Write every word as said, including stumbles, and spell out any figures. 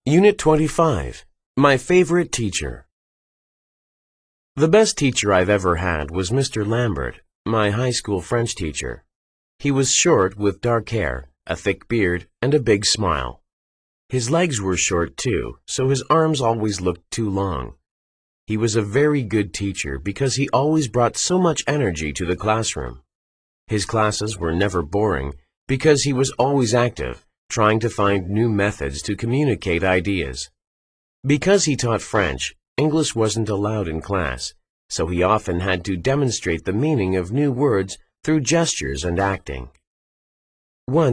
Unit twenty-five. My favorite teacher. The best teacher I've ever had was Mister Lambert, my high school French teacher. He was short with dark hair, a thick beard, and a big smile. His legs were short too, so his arms always looked too long. He was a very good teacher because he always brought so much energy to the classroom. His classes were never boring because he was always active, trying to find new methods to communicate ideas. Because he taught French, English wasn't allowed in class, so he often had to demonstrate the meaning of new words through gestures and acting. Once